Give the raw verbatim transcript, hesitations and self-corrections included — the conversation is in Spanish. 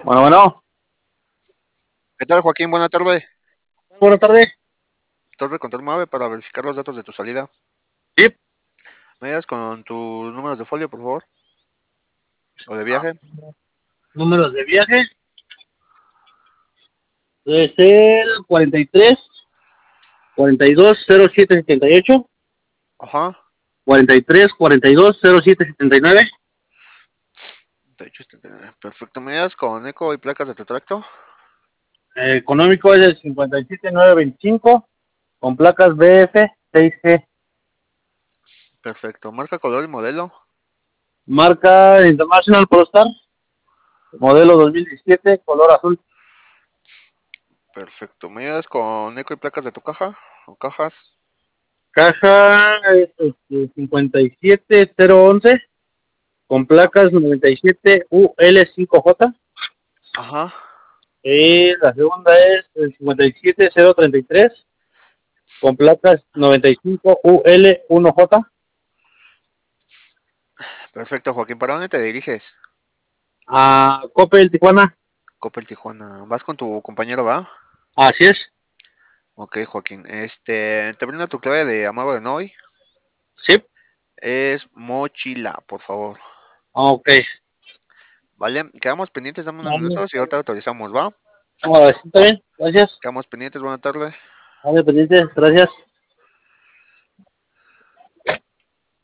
Bueno, bueno, ¿Qué tal, Joaquín? Buena tarde. buenas tardes. Torre Control Mave para verificar los datos de tu salida. Sí, ¿Me ayudas con tus números de folio, por favor? ¿O de viaje? números de viaje. Es el cuarenta y tres, cuarenta y dos, cero siete setenta y ocho, Ajá. cuarenta y tres, cuarenta y dos, cero siete setenta y nueve. De hecho, este- perfecto. ¿Me ayudas con eco y placas de tu tracto? Eh, económico es el cincuenta y siete mil novecientos veinticinco con placas B F seis G. Perfecto. ¿Marca, color y modelo? Marca International Prostar, modelo dos mil diecisiete, color azul. Perfecto. ¿Me ayudas con eco y placas de tu caja? ¿O cajas? Caja es este, cincuenta y siete cero once con placas noventa y siete U L cinco J. Ajá. Y la segunda es el cincuenta y siete cero treinta y tres con placas noventa y cinco U L uno J Perfecto, Joaquín. ¿Para dónde te diriges? a Coppel, Tijuana. Coppel, Tijuana. ¿Vas con tu compañero, va? Así es. Ok, Joaquín. Este, te brindo tu clave de Amago de Noy. Sí. Es mochila, por favor. Ok. ¿Vale? Quedamos pendientes, dame unos minutos y ahorita autorizamos, ¿va? Ahora sí, está bien. Gracias. Quedamos pendientes, buena tarde. Vale, pendiente. Gracias.